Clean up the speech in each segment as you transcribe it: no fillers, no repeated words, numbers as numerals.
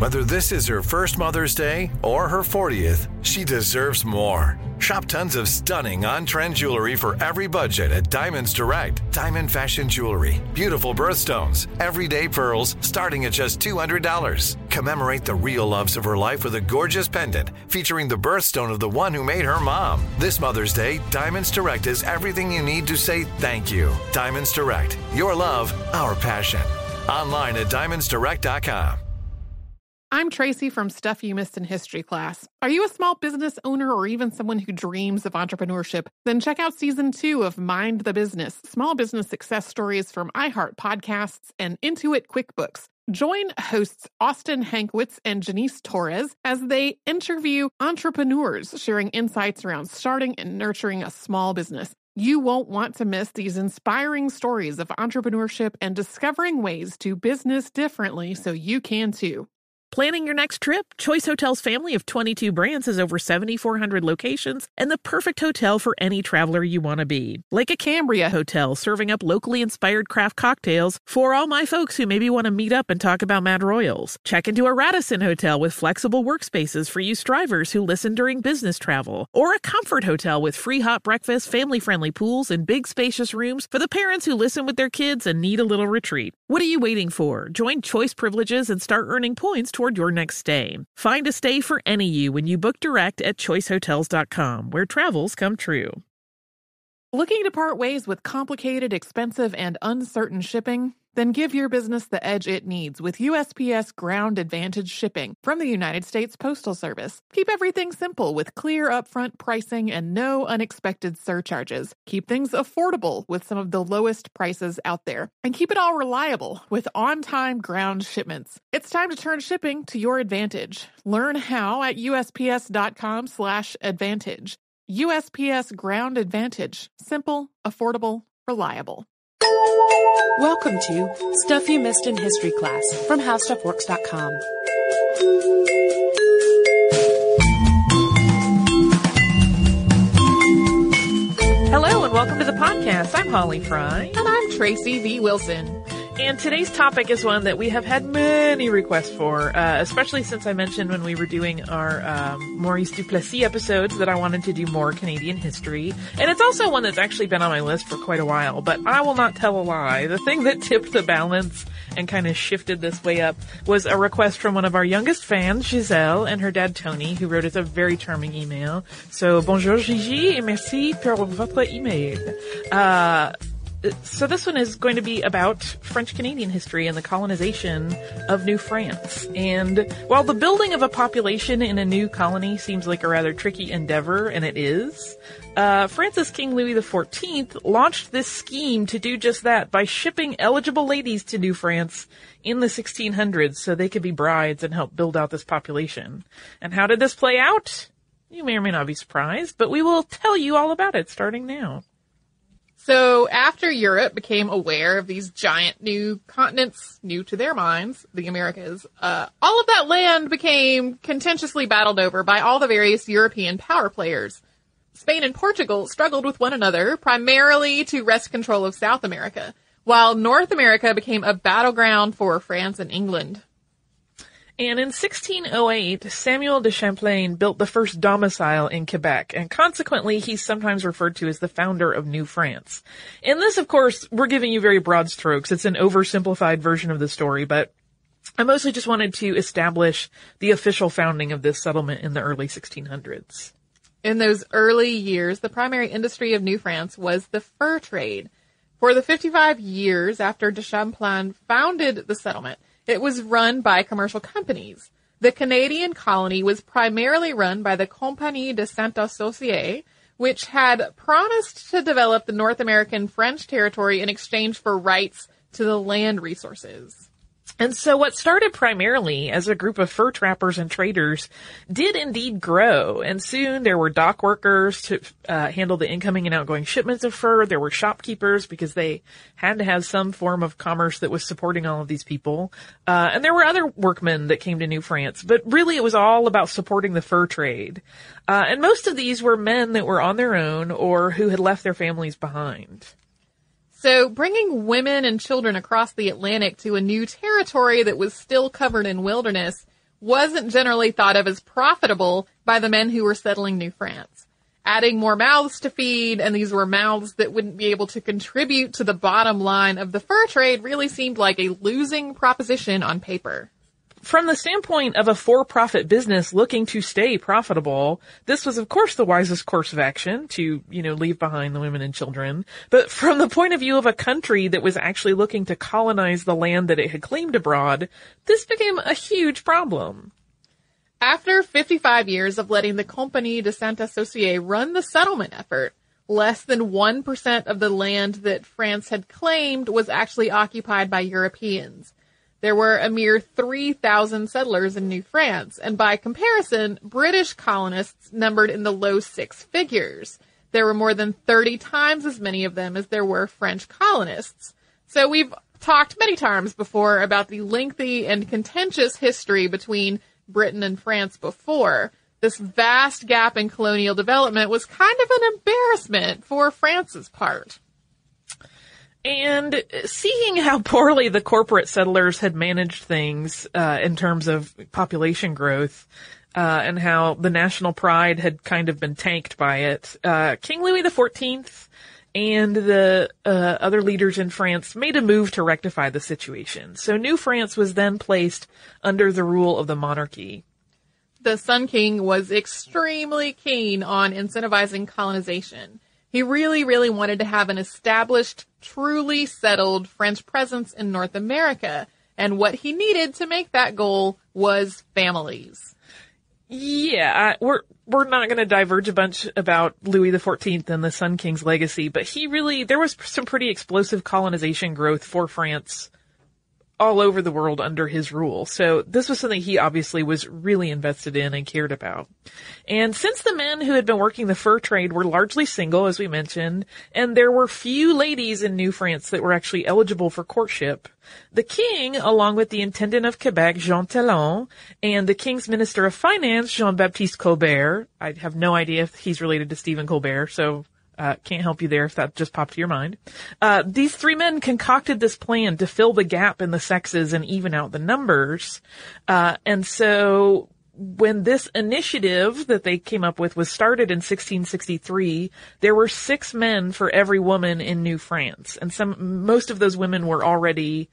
Whether this is her first Mother's Day or her 40th, she deserves more. Shop tons of stunning on-trend jewelry for every budget at Diamonds Direct. Diamond fashion jewelry, beautiful birthstones, everyday pearls starting at just $200. Commemorate the real loves of her life with a gorgeous pendant featuring the birthstone of the one who made her mom. This Mother's Day, Diamonds Direct is everything you need to say thank you. Diamonds Direct, your love, our passion. Online at diamondsdirect.com. I'm Tracy from Stuff You Missed in History class. Are you a small business owner or even someone who dreams of entrepreneurship? Then check out Season 2 of Mind the Business, Small Business Success Stories from iHeart Podcasts and Intuit QuickBooks. Join hosts Austin Hankwitz and Janice Torres as they interview entrepreneurs sharing insights around starting and nurturing a small business. You won't want to miss these inspiring stories of entrepreneurship and discovering ways to business differently so you can too. Planning your next trip? Choice Hotels' family of 22 brands has over 7,400 locations and the perfect hotel for any traveler you want to be. Like a Cambria Hotel, serving up locally inspired craft cocktails for all my folks who maybe want to meet up and talk about Mad Royals. Check into a Radisson Hotel with flexible workspaces for you strivers who listen during business travel. Or a Comfort Hotel with free hot breakfast, family-friendly pools, and big spacious rooms for the parents who listen with their kids and need a little retreat. What are you waiting for? Join Choice Privileges and start earning points toward your next stay. Find a stay for any you when you book direct at choicehotels.com, where travels come true. Looking to part ways with complicated, expensive, and uncertain shipping? Then give your business the edge it needs with USPS Ground Advantage shipping from the United States Postal Service. Keep everything simple with clear upfront pricing and no unexpected surcharges. Keep things affordable with some of the lowest prices out there. And keep it all reliable with on-time ground shipments. It's time to turn shipping to your advantage. Learn how at USPS.com/advantage. USPS Ground Advantage. Simple, affordable, reliable. Welcome to Stuff You Missed in History class from HowStuffWorks.com. Hello and welcome to the podcast. I'm Holly Fry. And I'm Tracy V. Wilson. And today's topic is one that we have had many requests for, especially since I mentioned when we were doing our Maurice Duplessis episodes that I wanted to do more Canadian history. And it's also one that's actually been on my list for quite a while, but I will not tell a lie. The thing that tipped the balance and kind of shifted this way up was a request from one of our youngest fans, Giselle, and her dad, Tony, who wrote us a very charming email. So, bonjour Gigi, et merci pour votre email. So this one is going to be about French-Canadian history and the colonization of New France. And while the building of a population in a new colony seems like a rather tricky endeavor, and it is, France's King Louis XIV launched this scheme to do just that by shipping eligible ladies to New France in the 1600s so they could be brides and help build out this population. And how did this play out? You may or may not be surprised, but we will tell you all about it starting now. So after Europe became aware of these giant new continents, new to their minds, the Americas, all of that land became contentiously battled over by all the various European power players. Spain and Portugal struggled with one another, primarily to wrest control of South America, while North America became a battleground for France and England. And in 1608, Samuel de Champlain built the first domicile in Quebec, and consequently, he's sometimes referred to as the founder of New France. In this, of course, we're giving you very broad strokes. It's an oversimplified version of the story, but I mostly just wanted to establish the official founding of this settlement in the early 1600s. In those early years, the primary industry of New France was the fur trade. For the 55 years after de Champlain founded the settlement, it was run by commercial companies. The Canadian colony was primarily run by the Compagnie de Saint-Associé, which had promised to develop the North American French territory in exchange for rights to the land resources. And so what started primarily as a group of fur trappers and traders did indeed grow. And soon there were dock workers to handle the incoming and outgoing shipments of fur. There were shopkeepers because they had to have some form of commerce that was supporting all of these people. And there were other workmen that came to New France. But really it was all about supporting the fur trade. And most of these were men that were on their own or who had left their families behind. So bringing women and children across the Atlantic to a new territory that was still covered in wilderness wasn't generally thought of as profitable by the men who were settling New France. Adding more mouths to feed, and these were mouths that wouldn't be able to contribute to the bottom line of the fur trade, really seemed like a losing proposition on paper. From the standpoint of a for-profit business looking to stay profitable, this was of course the wisest course of action to, leave behind the women and children. But from the point of view of a country that was actually looking to colonize the land that it had claimed abroad, this became a huge problem. After 55 years of letting the Compagnie de Saint-Associé run the settlement effort, less than 1% of the land that France had claimed was actually occupied by Europeans. There were a mere 3,000 settlers in New France, and by comparison, British colonists numbered in the low six figures. There were more than 30 times as many of them as there were French colonists. So we've talked many times before about the lengthy and contentious history between Britain and France before. This vast gap in colonial development was kind of an embarrassment for France's part. And seeing how poorly the corporate settlers had managed things in terms of population growth, and how the national pride had kind of been tanked by it, King Louis XIV and the other leaders in France made a move to rectify the situation. So New France was then placed under the rule of the monarchy. The Sun King was extremely keen on incentivizing colonization. He really, really wanted to have an established, truly settled French presence in North America. And what he needed to make that goal was families. Yeah, we're not going to diverge a bunch about Louis XIV and the Sun King's legacy, but there was some pretty explosive colonization growth for France all over the world under his rule. So this was something he obviously was really invested in and cared about. And since the men who had been working the fur trade were largely single, as we mentioned, and there were few ladies in New France that were actually eligible for courtship, the king, along with the intendant of Quebec, Jean Talon, and the king's minister of finance, Jean-Baptiste Colbert — I have no idea if he's related to Stephen Colbert, so can't help you there if that just popped to your mind. These three men concocted this plan to fill the gap in the sexes and even out the numbers. And so when this initiative that they came up with was started in 1663, there were 6 men for every woman in New France. And most of those women were already,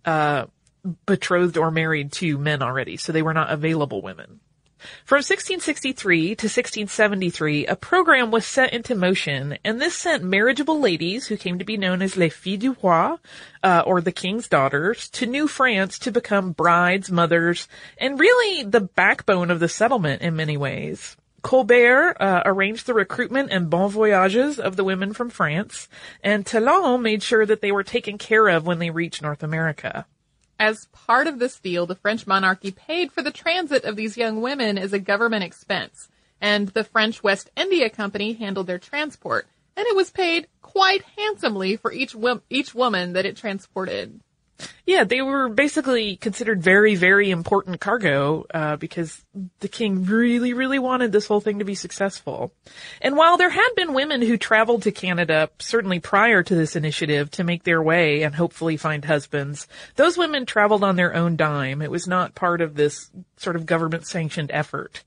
betrothed or married to men already. So they were not available women. From 1663 to 1673, a program was set into motion, and this sent marriageable ladies, who came to be known as les filles du roi, or the king's daughters, to New France to become brides, mothers, and really the backbone of the settlement in many ways. Colbert arranged the recruitment and bon voyages of the women from France, and Talon made sure that they were taken care of when they reached North America. As part of this deal, the French monarchy paid for the transit of these young women as a government expense, and the French West India Company handled their transport, and it was paid quite handsomely for each woman that it transported. Yeah, they were basically considered very, very important cargo, because the king really, really wanted this whole thing to be successful. And while there had been women who traveled to Canada, certainly prior to this initiative, to make their way and hopefully find husbands, those women traveled on their own dime. It was not part of this sort of government-sanctioned effort.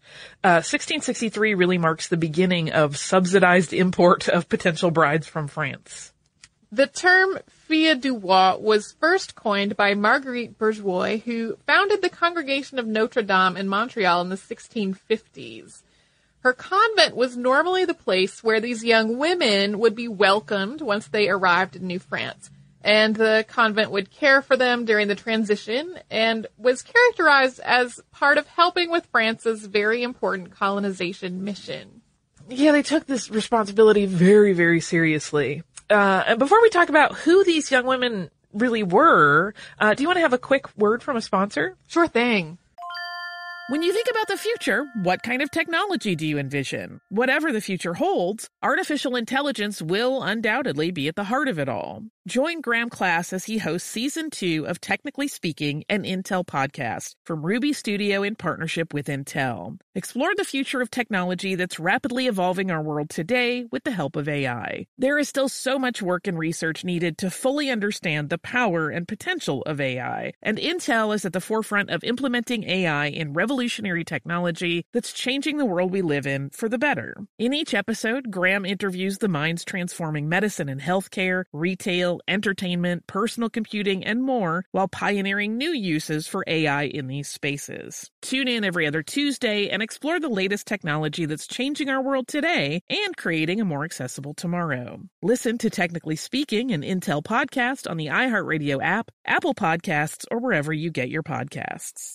1663 really marks the beginning of subsidized import of potential brides from France. The term fille du roi was first coined by Marguerite Bourgeois, who founded the Congregation of Notre Dame in Montreal in the 1650s. Her convent was normally the place where these young women would be welcomed once they arrived in New France, and the convent would care for them during the transition and was characterized as part of helping with France's very important colonization mission. Yeah, they took this responsibility very, very seriously. And before we talk about who these young women really were, do you want to have a quick word from a sponsor? Sure thing. When you think about the future, what kind of technology do you envision? Whatever the future holds, artificial intelligence will undoubtedly be at the heart of it all. Join Graham Class as he hosts Season 2 of Technically Speaking, an Intel podcast from Ruby Studio in partnership with Intel. Explore the future of technology that's rapidly evolving our world today with the help of AI. There is still so much work and research needed to fully understand the power and potential of AI, and Intel is at the forefront of implementing AI in revolutionary revolutionary technology that's changing the world we live in for the better. In each episode, Graham interviews the minds transforming medicine and healthcare, retail, entertainment, personal computing, and more, while pioneering new uses for AI in these spaces. Tune in every other Tuesday and explore the latest technology that's changing our world today and creating a more accessible tomorrow. Listen to Technically Speaking, an Intel podcast on the iHeartRadio app, Apple Podcasts, or wherever you get your podcasts.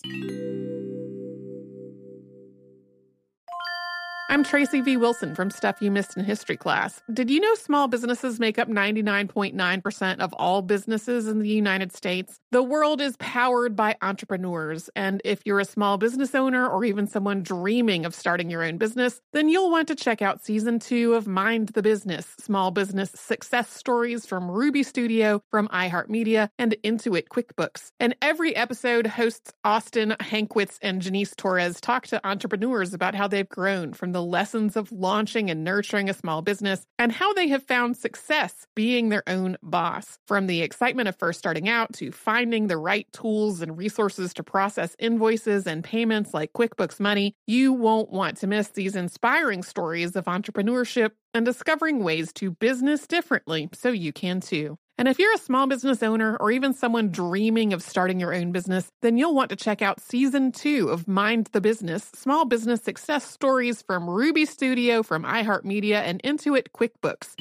I'm Tracy V. Wilson from Stuff You Missed in History Class. Did you know small businesses make up 99.9% of all businesses in the United States? The world is powered by entrepreneurs, and if you're a small business owner or even someone dreaming of starting your own business, then you'll want to check out Season 2 of Mind the Business, Small Business Success Stories from Ruby Studio, from iHeartMedia, and Intuit QuickBooks. And every episode, hosts Austin Hankwitz and Janice Torres talk to entrepreneurs about how they've grown from the lessons of launching and nurturing a small business and how they have found success being their own boss. From the excitement of first starting out to finding the right tools and resources to process invoices and payments like QuickBooks Money, you won't want to miss these inspiring stories of entrepreneurship and discovering ways to business differently so you can too. And if you're a small business owner or even someone dreaming of starting your own business, then you'll want to check out Season 2 of Mind the Business, Small Business Success Stories from Ruby Studio, from iHeartMedia, and Intuit QuickBooks.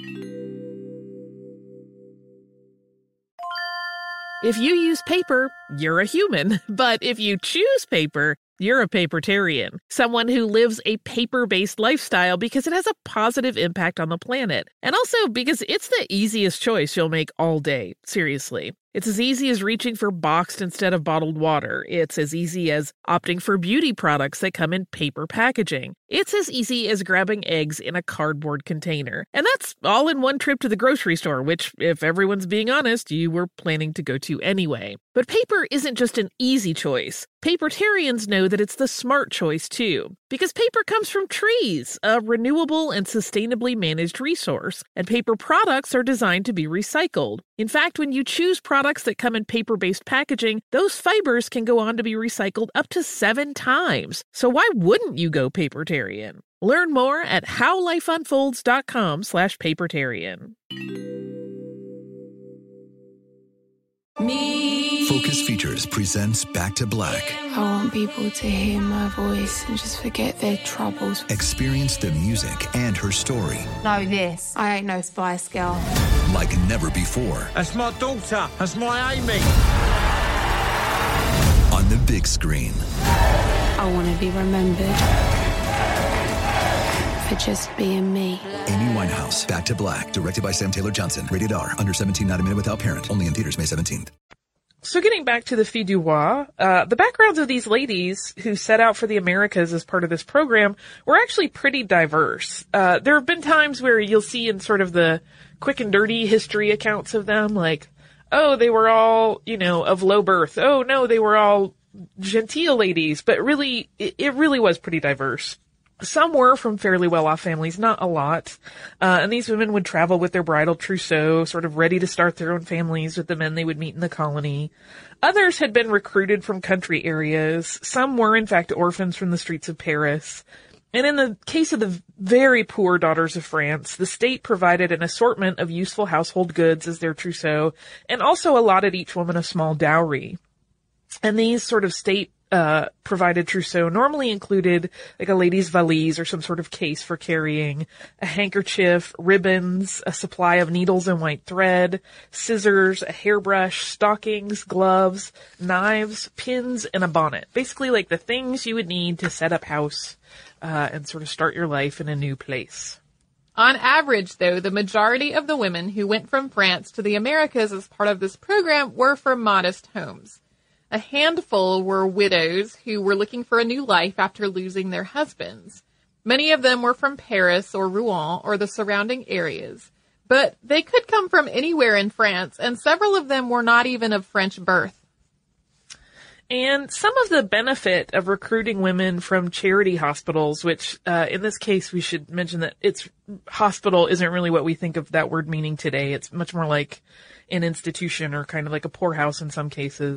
If you use paper, you're a human. But if you choose paper, you're a papertarian, someone who lives a paper-based lifestyle because it has a positive impact on the planet. And also because it's the easiest choice you'll make all day, seriously. It's as easy as reaching for boxed instead of bottled water. It's as easy as opting for beauty products that come in paper packaging. It's as easy as grabbing eggs in a cardboard container. And that's all in one trip to the grocery store, which, if everyone's being honest, you were planning to go to anyway. But paper isn't just an easy choice. Papertarians know that it's the smart choice, too. Because paper comes from trees, a renewable and sustainably managed resource. And paper products are designed to be recycled. In fact, when you choose products that come in paper-based packaging, those fibers can go on to be recycled up to 7 times. So why wouldn't you go papertarian? Learn more at howlifeunfolds.com/papertarian. Focus Features presents Back to Black. I want people to hear my voice and just forget their troubles. Experience the music and her story. Know this, I ain't no Spice Girl. Like never before. That's my daughter. That's my Amy. On the big screen. I want to be remembered for just being me. Amy Winehouse, Back to Black, directed by Sam Taylor Johnson. Rated R, under 17, not a minute without parent. Only in theaters May 17th. So getting back to the Filles du Roi, the backgrounds of these ladies who set out for the Americas as part of this program were actually pretty diverse. There have been times where you'll see in sort of the quick and dirty history accounts of them, like, oh, they were all, of low birth. Oh, no, they were all genteel ladies. But really, it really was pretty diverse. Some were from fairly well-off families, not a lot. And these women would travel with their bridal trousseau, sort of ready to start their own families with the men they would meet in the colony. Others had been recruited from country areas. Some were, in fact, orphans from the streets of Paris. And in the case of the very poor daughters of France, the state provided an assortment of useful household goods as their trousseau, and also allotted each woman a small dowry. And these sort of state provided trousseau normally included like a lady's valise or some sort of case for carrying, a handkerchief, ribbons, a supply of needles and white thread, scissors, a hairbrush, stockings, gloves, knives, pins, and a bonnet. Basically like the things you would need to set up house and sort of start your life in a new place. On average, though, the majority of the women who went from France to the Americas as part of this program were from modest homes. A handful were widows who were looking for a new life after losing their husbands. Many of them were from Paris or Rouen or the surrounding areas, but they could come from anywhere in France, and several of them were not even of French birth. And some of the benefit of recruiting women from charity hospitals, which in this case we should mention that hospital isn't really what we think of that word meaning today. It's much more like an institution or kind of like a poorhouse in some cases.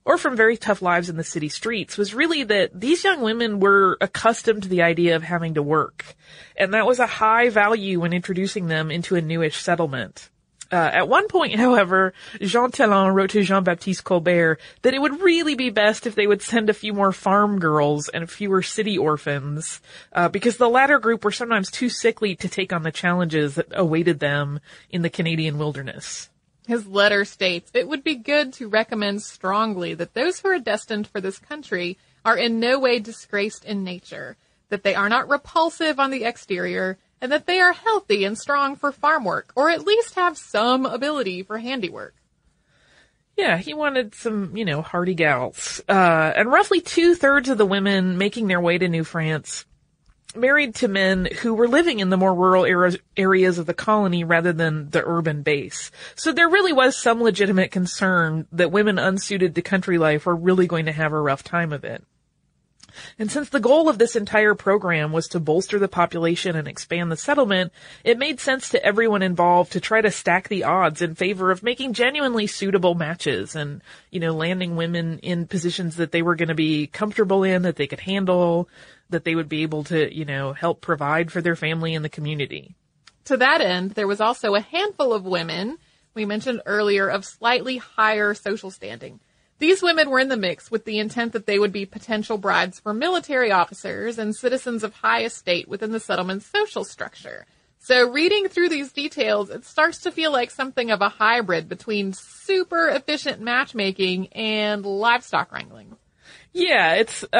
or from very tough lives in the city streets, was really that these young women were accustomed to the idea of having to work. And that was a high value when introducing them into a newish settlement. At one point, however, Jean Talon wrote to Jean-Baptiste Colbert that it would really be best if they would send a few more farm girls and fewer city orphans, because the latter group were sometimes too sickly to take on the challenges that awaited them in the Canadian wilderness. His letter states, "It would be good to recommend strongly that those who are destined for this country are in no way disgraced in nature, that they are not repulsive on the exterior, and that they are healthy and strong for farm work, or at least have some ability for handiwork." Yeah, he wanted some, hardy gals. And roughly 2/3 of the women making their way to New France married to men who were living in the more rural areas of the colony rather than the urban base. So there really was some legitimate concern that women unsuited to country life were really going to have a rough time of it. And since the goal of this entire program was to bolster the population and expand the settlement, it made sense to everyone involved to try to stack the odds in favor of making genuinely suitable matches and, landing women in positions that they were going to be comfortable in, that they could handle, that they would be able to, help provide for their family and the community. To that end, there was also a handful of women, we mentioned earlier, of slightly higher social standing. These women were in the mix with the intent that they would be potential brides for military officers and citizens of high estate within the settlement's social structure. So reading through these details, it starts to feel like something of a hybrid between super efficient matchmaking and livestock wrangling. Yeah,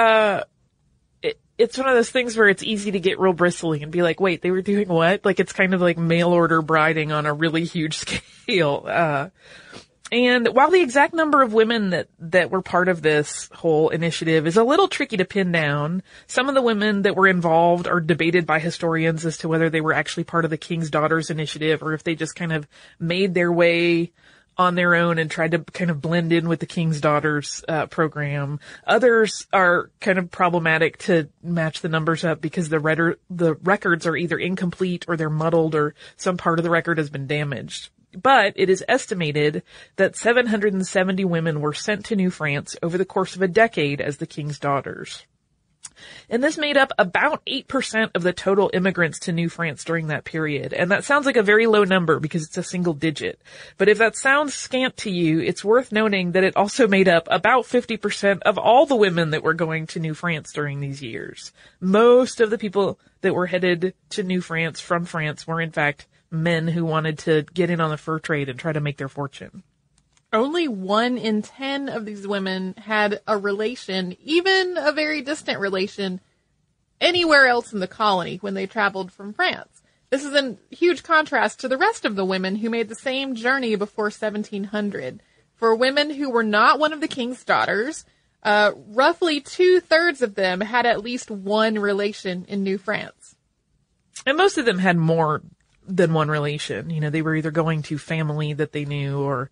it's one of those things where it's easy to get real bristly and be like, wait, they were doing what? Like, it's kind of like mail order briding on a really huge scale. And while the exact number of women that were part of this whole initiative is a little tricky to pin down, some of the women that were involved are debated by historians as to whether they were actually part of the King's Daughters initiative or if they just kind of made their way on their own and tried to kind of blend in with the King's Daughters program. Others are kind of problematic to match the numbers up because the records are either incomplete or they're muddled or some part of the record has been damaged. But it is estimated that 770 women were sent to New France over the course of a decade as the King's Daughters. And this made up about 8% of the total immigrants to New France during that period. And that sounds like a very low number because it's a single digit. But if that sounds scant to you, it's worth noting that it also made up about 50% of all the women that were going to New France during these years. Most of the people that were headed to New France from France were in fact men who wanted to get in on the fur trade and try to make their fortune. Only 1 in 10 of these women had a relation, even a very distant relation, anywhere else in the colony when they traveled from France. This is in huge contrast to the rest of the women who made the same journey before 1700. For women who were not one of the King's Daughters, roughly 2/3 of them had at least one relation in New France. And most of them had more than one relation. They were either going to family that they knew or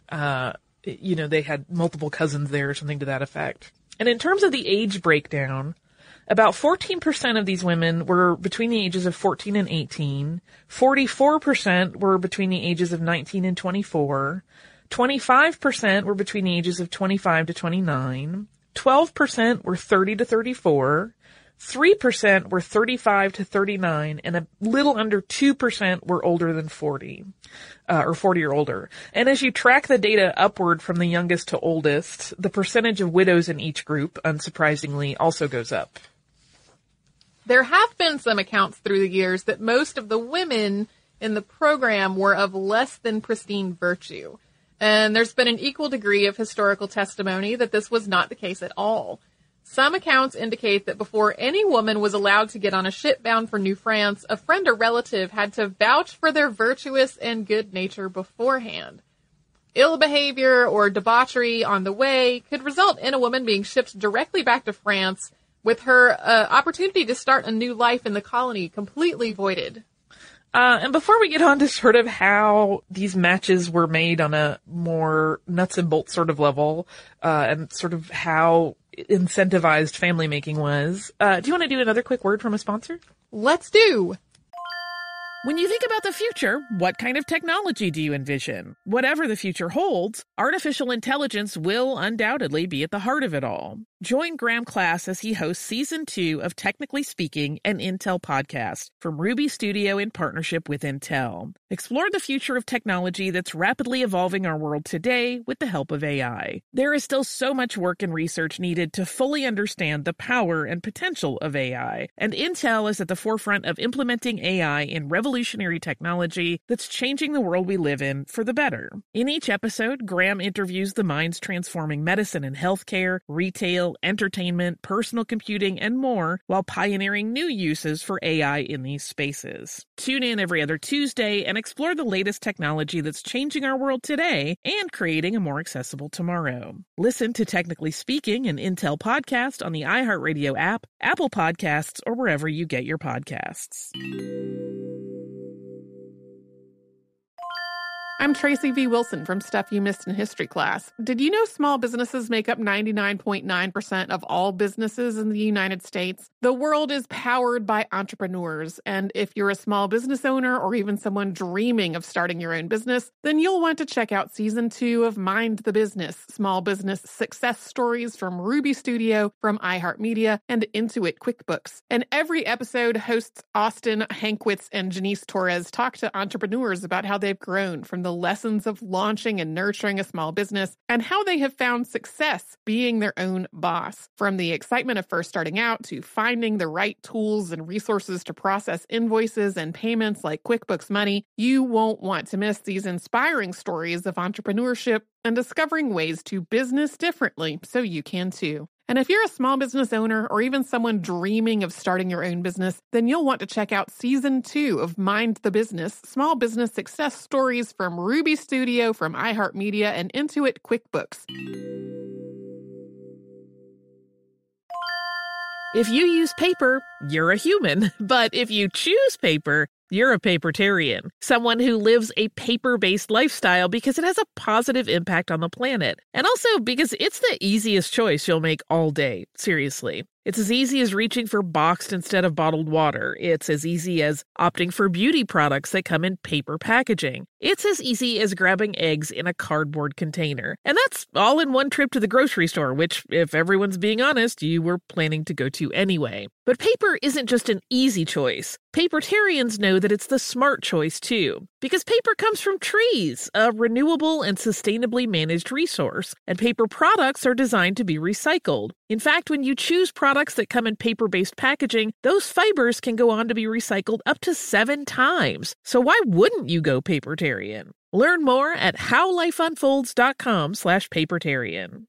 they had multiple cousins there or something to that effect. And in terms of the age breakdown, about 14% of these women were between the ages of 14 and 18. 44% were between the ages of 19 and 24. 25% were between the ages of 25 to 29. 12% were 30 to 34. 3% were 35 to 39, and a little under 2% were older than 40, or 40 or older. And as you track the data upward from the youngest to oldest, the percentage of widows in each group, unsurprisingly, also goes up. There have been some accounts through the years that most of the women in the program were of less than pristine virtue. And there's been an equal degree of historical testimony that this was not the case at all. Some accounts indicate that before any woman was allowed to get on a ship bound for New France, a friend or relative had to vouch for their virtuous and good nature beforehand. Ill behavior or debauchery on the way could result in a woman being shipped directly back to France with her opportunity to start a new life in the colony completely voided. And before we get on to sort of how these matches were made on a more nuts and bolts sort of level, and sort of how incentivized family making was, do you want to do another quick word from a sponsor? Let's do. When you think about the future, what kind of technology do you envision? Whatever the future holds, artificial intelligence will undoubtedly be at the heart of it all. Join Graham Class as he hosts Season 2 of Technically Speaking, an Intel podcast from Ruby Studio in partnership with Intel. Explore the future of technology that's rapidly evolving our world today with the help of AI. There is still so much work and research needed to fully understand the power and potential of AI, and Intel is at the forefront of implementing AI in revolutionary technology that's changing the world we live in for the better. In each episode, Graham interviews the minds transforming medicine and healthcare, retail, entertainment, personal computing, and more, while pioneering new uses for AI in these spaces. Tune in every other Tuesday and explore the latest technology that's changing our world today and creating a more accessible tomorrow. Listen to Technically Speaking, an Intel podcast on the iHeartRadio app, Apple Podcasts, or wherever you get your podcasts. I'm Tracy V. Wilson from Stuff You Missed in History Class. Did you know small businesses make up 99.9% of all businesses in the United States? The world is powered by entrepreneurs, and if you're a small business owner or even someone dreaming of starting your own business, then you'll want to check out Season 2 of Mind the Business, Small Business Success Stories from Ruby Studio, from iHeartMedia, and Intuit QuickBooks. And every episode, hosts Austin Hankwitz and Janice Torres talk to entrepreneurs about how they've grown from the lessons of launching and nurturing a small business and how they have found success being their own boss. From the excitement of first starting out to finding the right tools and resources to process invoices and payments like QuickBooks Money, you won't want to miss these inspiring stories of entrepreneurship and discovering ways to business differently so you can too. And if you're a small business owner or even someone dreaming of starting your own business, then you'll want to check out Season 2 of Mind the Business, Small Business Success Stories from Ruby Studio, from iHeartMedia, and Intuit QuickBooks. If you use paper, you're a human. But if you choose paper, you're a papertarian, someone who lives a paper-based lifestyle because it has a positive impact on the planet. And also because it's the easiest choice you'll make all day. Seriously. It's as easy as reaching for boxed instead of bottled water. It's as easy as opting for beauty products that come in paper packaging. It's as easy as grabbing eggs in a cardboard container. And that's all in one trip to the grocery store, which, if everyone's being honest, you were planning to go to anyway. But paper isn't just an easy choice. Papertarians know that it's the smart choice, too. Because paper comes from trees, a renewable and sustainably managed resource. And paper products are designed to be recycled. In fact, when you choose products that come in paper-based packaging, those fibers can go on to be recycled up to 7 times. So why wouldn't you go papertarian? Learn more at howlifeunfolds.com/papertarian.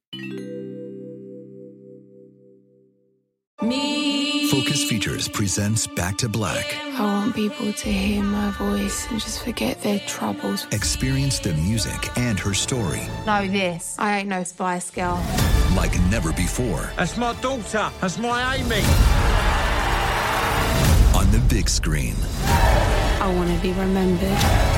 Focus Features presents Back to Black. I want people to hear my voice and just forget their troubles. Experience the music and her story. Know this, I ain't no Spice Girl. Like never before. That's my daughter. That's my Amy. On the big screen. I want to be remembered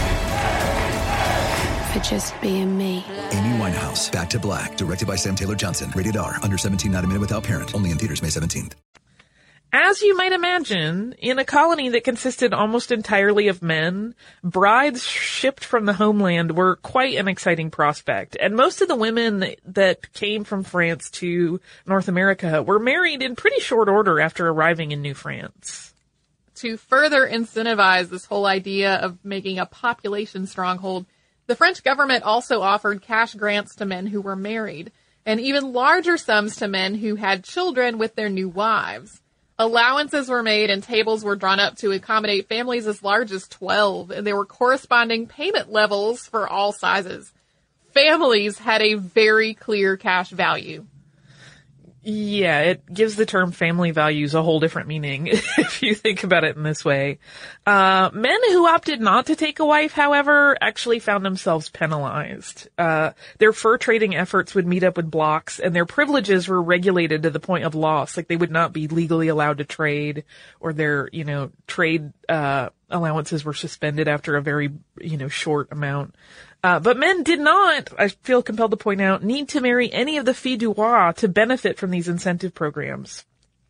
for just being me. Amy Winehouse, Back to Black, directed by Sam Taylor Johnson. Rated R, under 17, not a minute without parent. Only in theaters May 17th. As you might imagine, in a colony that consisted almost entirely of men, brides shipped from the homeland were quite an exciting prospect. And most of the women that came from France to North America were married in pretty short order after arriving in New France. To further incentivize this whole idea of making a population stronghold, the French government also offered cash grants to men who were married, and even larger sums to men who had children with their new wives. Allowances were made and tables were drawn up to accommodate families as large as 12, and there were corresponding payment levels for all sizes. Families had a very clear cash value. Yeah, it gives the term family values a whole different meaning if you think about it in this way. Men who opted not to take a wife, however, actually found themselves penalized. Their fur trading efforts would meet up with blocks, and their privileges were regulated to the point of loss. Like, they would not be legally allowed to trade, or their, trade allowances were suspended after a very, short amount. But men did not, I feel compelled to point out, need to marry any of the filles du roi to benefit from these incentive programs.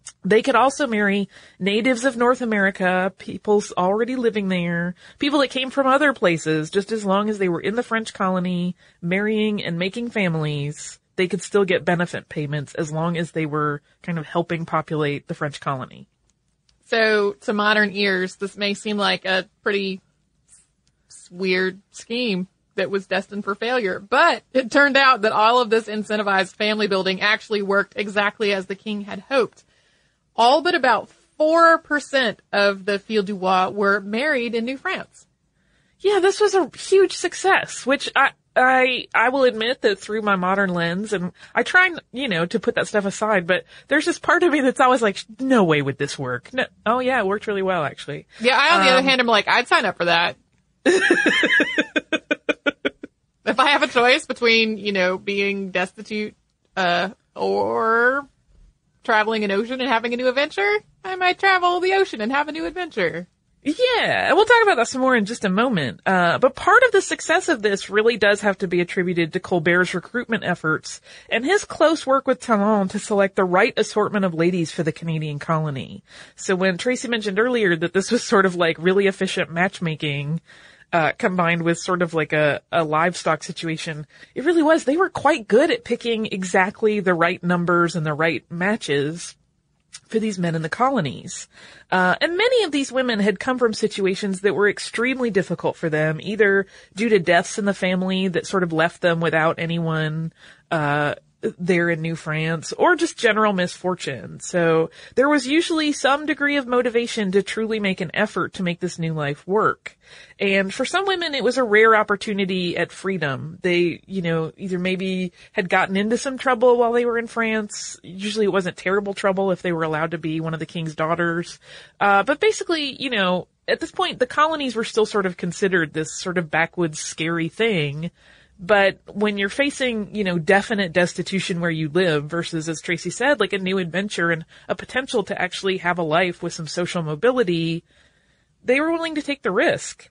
They could also marry natives of North America, peoples already living there, people that came from other places, just as long as they were in the French colony, marrying and making families. They could still get benefit payments as long as they were kind of helping populate the French colony. So, to modern ears, this may seem like a pretty weird scheme that was destined for failure. But it turned out that all of this incentivized family building actually worked exactly as the king had hoped. All but about 4% of the Filles du Roi were married in New France. Yeah, this was a huge success, which I will admit that through my modern lens, and I try, to put that stuff aside, but there's this part of me that's always like, no way would this work. No, oh yeah, it worked really well, actually. Yeah, I, on the other hand, I'm like, I'd sign up for that. If I have a choice between, being destitute, or traveling an ocean and having a new adventure, I might travel the ocean and have a new adventure. Yeah, and we'll talk about that some more in just a moment. But part of the success of this really does have to be attributed to Colbert's recruitment efforts and his close work with Talon to select the right assortment of ladies for the Canadian colony. So when Tracy mentioned earlier that this was sort of like really efficient matchmaking, combined with sort of like a livestock situation, it really was. They were quite good at picking exactly the right numbers and the right matches for these men in the colonies. And many of these women had come from situations that were extremely difficult for them, either due to deaths in the family that sort of left them without anyone, there in New France, or just general misfortune. So there was usually some degree of motivation to truly make an effort to make this new life work. And for some women, it was a rare opportunity at freedom. They, either maybe had gotten into some trouble while they were in France. Usually it wasn't terrible trouble if they were allowed to be one of the king's daughters. But basically, at this point, the colonies were still sort of considered this sort of backwoods scary thing. But when you're facing, definite destitution where you live versus, as Tracy said, like a new adventure and a potential to actually have a life with some social mobility, they were willing to take the risk.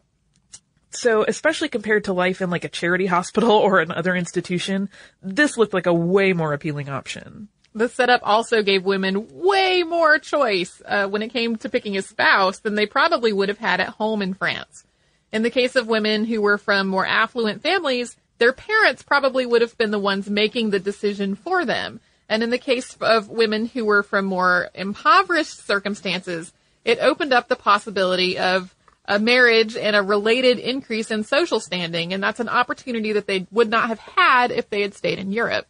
So especially compared to life in like a charity hospital or another institution, this looked like a way more appealing option. The setup also gave women way more choice when it came to picking a spouse than they probably would have had at home in France. In the case of women who were from more affluent families, their parents probably would have been the ones making the decision for them. And in the case of women who were from more impoverished circumstances, it opened up the possibility of a marriage and a related increase in social standing. And that's an opportunity that they would not have had if they had stayed in Europe.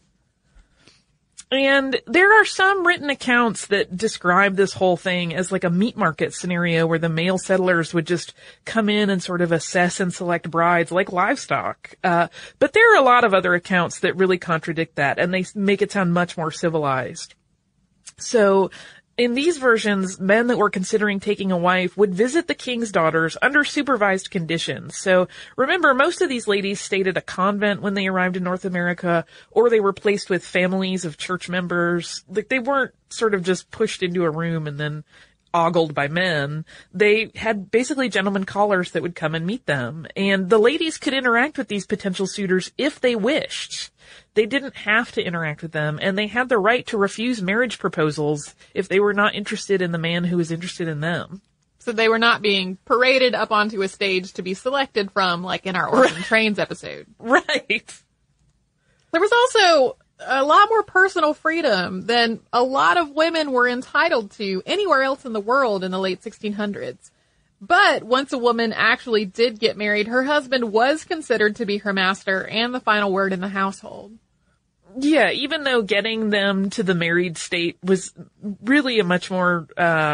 And there are some written accounts that describe this whole thing as like a meat market scenario where the male settlers would just come in and sort of assess and select brides like livestock. But there are a lot of other accounts that really contradict that, and they make it sound much more civilized. So in these versions, men that were considering taking a wife would visit the king's daughters under supervised conditions. So remember, most of these ladies stayed at a convent when they arrived in North America, or they were placed with families of church members. Like, they weren't sort of just pushed into a room and then ogled by men. They had basically gentlemen callers that would come and meet them. And the ladies could interact with these potential suitors if they wished. They didn't have to interact with them, and they had the right to refuse marriage proposals if they were not interested in the man who was interested in them. So they were not being paraded up onto a stage to be selected from, like in our Orphan Trains episode. Right. There was also a lot more personal freedom than a lot of women were entitled to anywhere else in the world in the late 1600s. But once a woman actually did get married, her husband was considered to be her master and the final word in the household. Yeah, even though getting them to the married state was really a much more,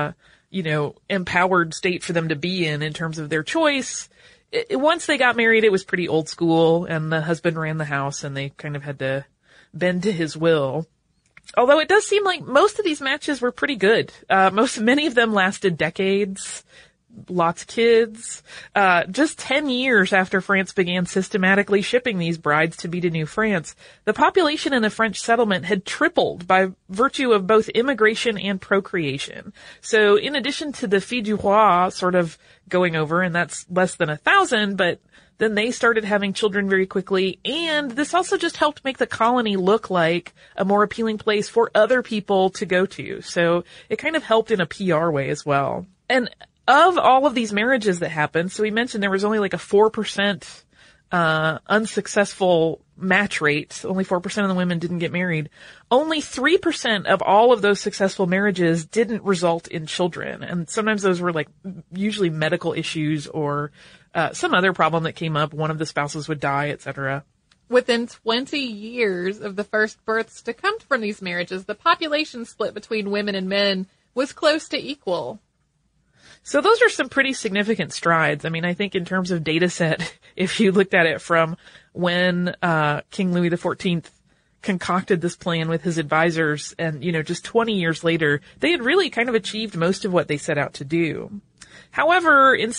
empowered state for them to be in terms of their choice. Once they got married, it was pretty old school, and the husband ran the house, and they kind of had to bend to his will. Although it does seem like most of these matches were pretty good. Many of them lasted decades. lots of kids. Just 10 years after France began systematically shipping these brides to be to New France, the population in the French settlement had tripled by virtue of both immigration and procreation. So in addition to the filles du roi sort of going over, and that's less than 1,000, but then they started having children very quickly, and this also just helped make the colony look like a more appealing place for other people to go to. So it kind of helped in a PR way as well. And of all of these marriages that happened, so we mentioned there was only like a 4% unsuccessful match rate. Only 4% of the women didn't get married. Only 3% of all of those successful marriages didn't result in children. And sometimes those were like usually medical issues or some other problem that came up. One of the spouses would die, etc. Within 20 years of the first births to come from these marriages, the population split between women and men was close to equal. So those are some pretty significant strides. I mean, I think in terms of data set, if you looked at it from when King Louis XIV concocted this plan with his advisors and, just 20 years later, they had really kind of achieved most of what they set out to do. However, in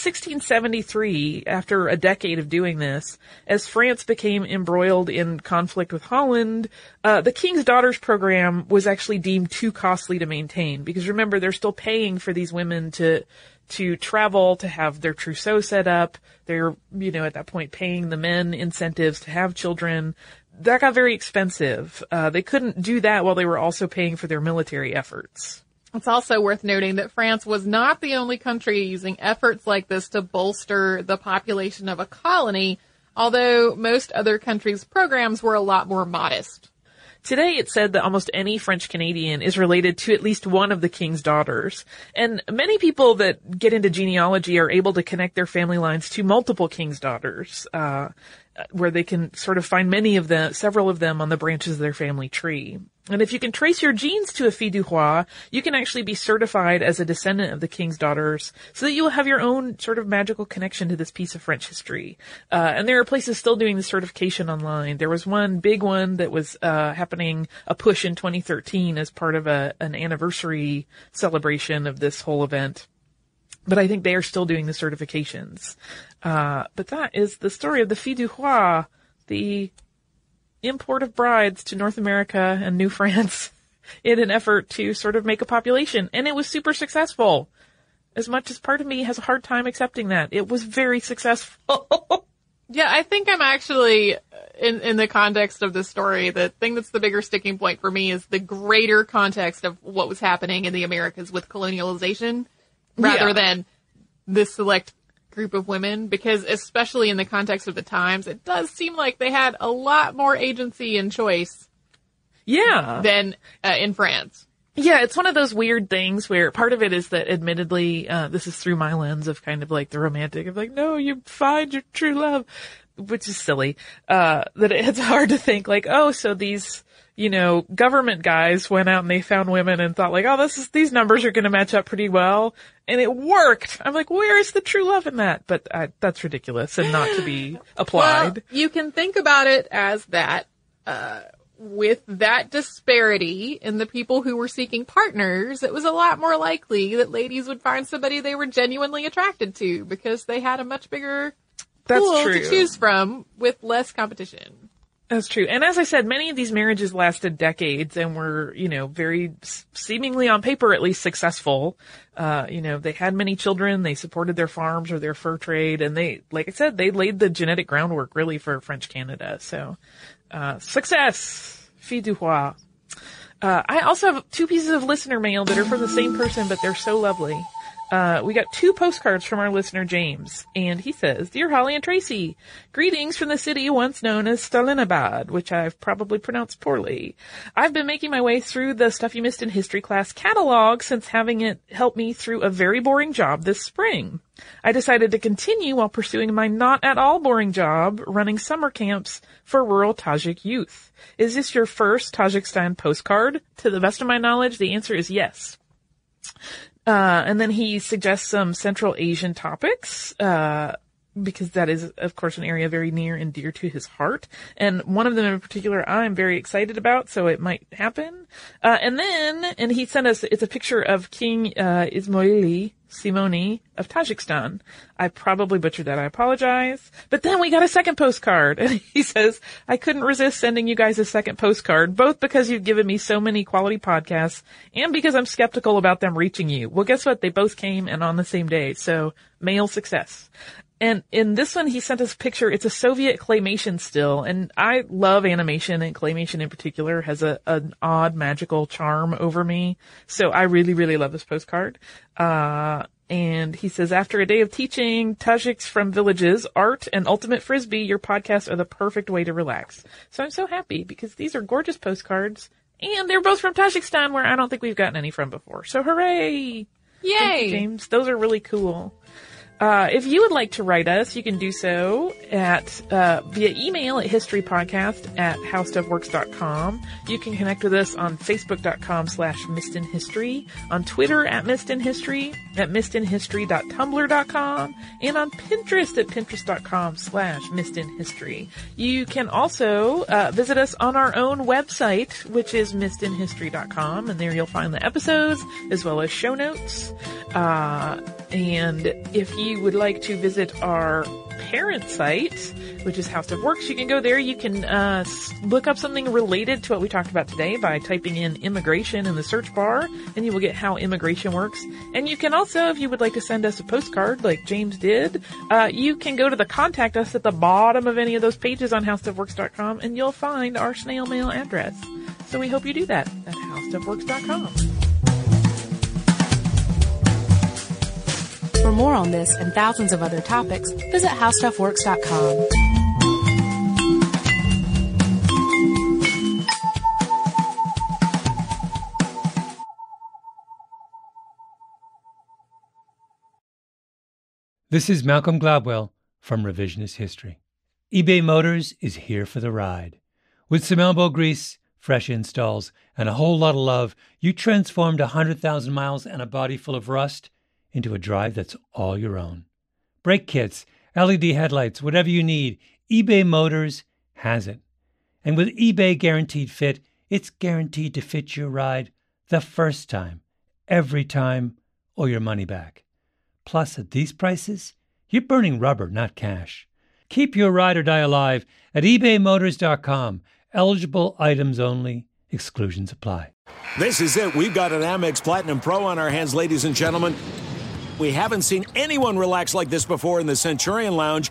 1673, after a decade of doing this, as France became embroiled in conflict with Holland, the King's Daughters program was actually deemed too costly to maintain. Because remember, they're still paying for these women to travel, to have their trousseau set up. They're, at that point paying the men incentives to have children. That got very expensive. They couldn't do that while they were also paying for their military efforts. It's also worth noting that France was not the only country using efforts like this to bolster the population of a colony, although most other countries' programs were a lot more modest. Today it's said that almost any French Canadian is related to at least one of the King's daughters. And many people that get into genealogy are able to connect their family lines to multiple King's daughters, where they can sort of find several of them on the branches of their family tree. And if you can trace your genes to a fille du roi, you can actually be certified as a descendant of the King's daughters so that you will have your own sort of magical connection to this piece of French history. And there are places still doing the certification online. There was one big one that was happening, a push in 2013 as part of an anniversary celebration of this whole event. But I think they are still doing the certifications. But that is the story of the fille du roi, the import of brides to North America and New France in an effort to sort of make a population. And it was super successful. As much as part of me has a hard time accepting that. It was very successful. Yeah, I think I'm actually, in the context of this story, the thing that's the bigger sticking point for me is the greater context of what was happening in the Americas with colonialization rather than this select group of women, because especially in the context of the times, it does seem like they had a lot more agency and choice than in France. Yeah, it's one of those weird things where part of it is that admittedly, this is through my lens of kind of like the romantic of like, no, you find your true love, which is silly, that it's hard to think like, oh, so these, government guys went out and they found women and thought like, oh, these numbers are going to match up pretty well. And it worked. I'm like, where is the true love in that? But that's ridiculous and not to be applied. Well, you can think about it as that, with that disparity in the people who were seeking partners, it was a lot more likely that ladies would find somebody they were genuinely attracted to because they had a much bigger pool to choose from with less competition. That's true. And as I said, many of these marriages lasted decades and were, very seemingly on paper at least successful. They had many children, they supported their farms or their fur trade, and they, like I said, they laid the genetic groundwork really for French Canada. So, success! Fille du roi. I also have 2 pieces of listener mail that are from the same person, but they're so lovely. We got 2 postcards from our listener, James, and he says, Dear Holly and Tracy, greetings from the city once known as Stalinabad, which I've probably pronounced poorly. I've been making my way through the Stuff You Missed in History class catalog since having it help me through a very boring job this spring. I decided to continue while pursuing my not at all boring job running summer camps for rural Tajik youth. Is this your first Tajikistan postcard? To the best of my knowledge, the answer is yes. And then he suggests some Central Asian topics. because that is, of course, an area very near and dear to his heart. And one of them in particular I'm very excited about, so it might happen. And he sent us, it's a picture of King Ismaili Simoni of Tajikistan. I probably butchered that. I apologize. But then we got a second postcard, and he says, I couldn't resist sending you guys a second postcard, both because you've given me so many quality podcasts and because I'm skeptical about them reaching you. Well, guess what? They both came and on the same day. So mail success. And in this one, he sent us a picture. It's a Soviet claymation still. And I love animation, and claymation in particular has an odd magical charm over me. So I really, really love this postcard. And he says, after a day of teaching Tajiks from villages, art, and ultimate frisbee, your podcasts are the perfect way to relax. So I'm so happy because these are gorgeous postcards, and they're both from Tajikistan, where I don't think we've gotten any from before. So hooray! Yay! Thank you, James. Those are really cool. If you would like to write us, you can do so at via email at historypodcast@howstuffworks.com. You can connect with us on facebook.com/missedinhistory, on Twitter at missedinhistory, at missedinhistory.tumblr.com, and on Pinterest at pinterest.com/missedinhistory. You can also visit us on our own website, which is missedinhistory.com, and there you'll find the episodes as well as show notes. And if you would like to visit our parent site, which is How Stuff Works, you can go there. You can look up something related to what we talked about today by typing in immigration in the search bar, and you will get how immigration works. And you can also, if you would like to send us a postcard like James did, you can go to the contact us at the bottom of any of those pages on howstuffworks.com, and you'll find our snail mail address. So we hope you do that at howstuffworks.com. For more on this and thousands of other topics, visit howstuffworks.com. This is Malcolm Gladwell from Revisionist History. eBay Motors is here for the ride. With some elbow grease, fresh installs, and a whole lot of love, you transformed 100,000 miles and a body full of rust into a drive that's all your own. Brake kits, LED headlights, whatever you need, eBay Motors has it. And with eBay Guaranteed Fit, it's guaranteed to fit your ride the first time, every time, or your money back. Plus, at these prices, you're burning rubber, not cash. Keep your ride or die alive at ebaymotors.com. Eligible items only. Exclusions apply. This is it. We've got an Amex Platinum Pro on our hands, ladies and gentlemen. We haven't seen anyone relax like this before in the Centurion Lounge.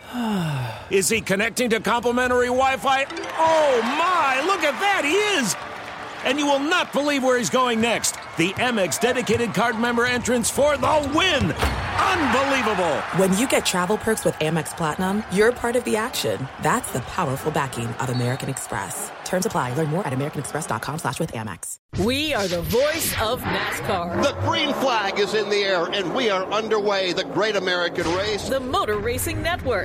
Is he connecting to complimentary Wi-Fi? Oh, my! Look at that! He is! And you will not believe where he's going next. The Amex dedicated card member entrance for the win! Unbelievable! When you get travel perks with Amex Platinum, you're part of the action. That's the powerful backing of American Express. Terms apply. Learn more at americanexpress.com/withAmex. We are the voice of NASCAR. The green flag is in the air, and we are underway. The Great American Race. The Motor Racing Network.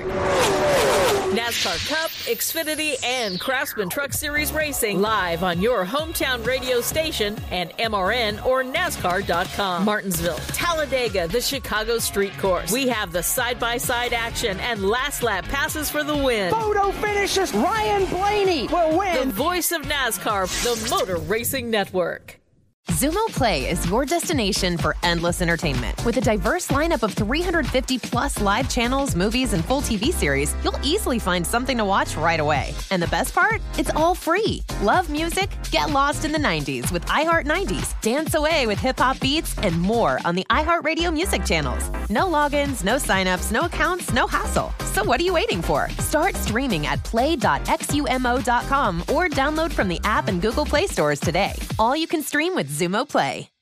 NASCAR Cup, Xfinity, and Craftsman Truck Series Racing live on your hometown radio station and MRN or NASCAR.com. Martinsville, Talladega, the Chicago Street Course. We have the side-by-side action and last lap passes for the win. Photo finishes. Ryan Blaney will win. The voice of NASCAR, the Motor Racing Network. Xumo Play is your destination for endless entertainment. With a diverse lineup of 350-plus live channels, movies, and full TV series, you'll easily find something to watch right away. And the best part? It's all free. Love music? Get lost in the 90s with iHeart 90s, dance away with hip-hop beats, and more on the iHeartRadio music channels. No logins, no signups, no accounts, no hassle. So what are you waiting for? Start streaming at play.xumo.com or download from the app and Google Play stores today. All you can stream with Xumo Play.